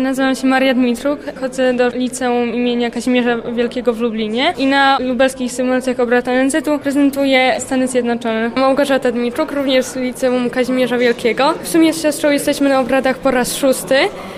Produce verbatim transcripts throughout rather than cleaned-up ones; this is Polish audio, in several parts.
Nazywam się Maria Dmitruk, chodzę do liceum imienia Kazimierza Wielkiego w Lublinie i na lubelskich symulacjach obrad O N Z-u prezentuję Stany Zjednoczone. Małgorzata Dmitruk, również z liceum Kazimierza Wielkiego. W sumie z siostrą jesteśmy na obradach po raz szósty.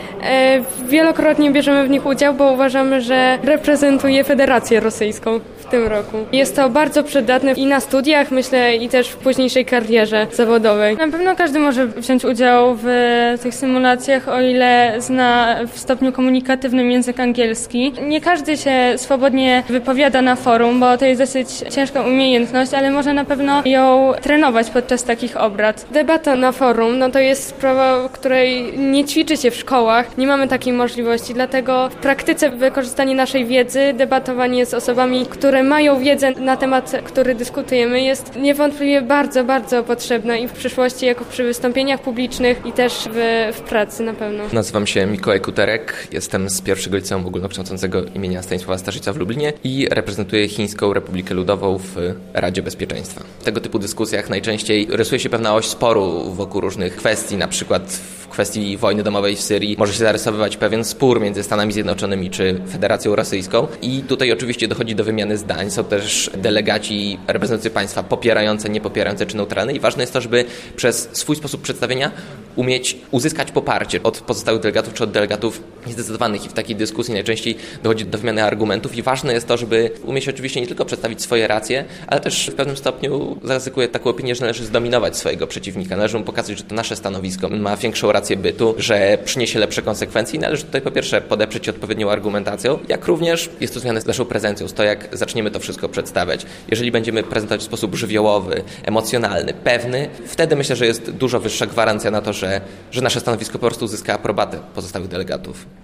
Wielokrotnie bierzemy w nich udział, bo uważamy, że reprezentuje Federację Rosyjską w tym roku. Jest to bardzo przydatne i na studiach, myślę, i też w późniejszej karierze zawodowej. Na pewno każdy może wziąć udział w tych symulacjach, o ile zna w stopniu komunikatywnym język angielski. Nie każdy się swobodnie wypowiada na forum, bo to jest dosyć ciężka umiejętność, ale można na pewno ją trenować podczas takich obrad. Debata na forum, no to jest sprawa, której nie ćwiczy się w szkołach. Nie mamy takiej możliwości, dlatego w praktyce wykorzystanie naszej wiedzy, debatowanie z osobami, które mają wiedzę na temat, który dyskutujemy, jest niewątpliwie bardzo, bardzo potrzebne i w przyszłości jako przy wystąpieniach publicznych i też w, w pracy na pewno. Nazywam się Mikołaj Kuterek, jestem z pierwszego liceum ogólnokształcącego imienia Stanisława Starzyca w Lublinie i reprezentuję Chińską Republikę Ludową w Radzie Bezpieczeństwa. W tego typu dyskusjach najczęściej rysuje się pewna oś sporu wokół różnych kwestii, na przykład w kwestii wojny domowej w Syrii może się zarysowywać pewien spór między Stanami Zjednoczonymi czy Federacją Rosyjską i tutaj oczywiście dochodzi do wymiany zdań. Są też delegaci reprezentujący państwa popierające, niepopierające czy neutralne i ważne jest to, żeby przez swój sposób przedstawienia umieć uzyskać poparcie od pozostałych delegatów czy od delegatów niezdecydowanych i w takiej dyskusji najczęściej dochodzi do wymiany argumentów i ważne jest to, żeby umieć oczywiście nie tylko przedstawić swoje racje, ale też w pewnym stopniu zaryzykuję taką opinię, że należy zdominować swojego przeciwnika. Należy mu pokazać, że to nasze stanowisko ma większą rację bytu, że przyniesie lepsze konsekwencje i należy tutaj po pierwsze podeprzeć odpowiednią argumentacją, jak również jest to związane z naszą prezencją, z to jak zaczniemy to wszystko przedstawiać. Jeżeli będziemy prezentować w sposób żywiołowy, emocjonalny, pewny, wtedy myślę, że jest dużo wyższa gwarancja na to, że, że nasze stanowisko po prostu uzyska aprobatę pozostałych delegatów.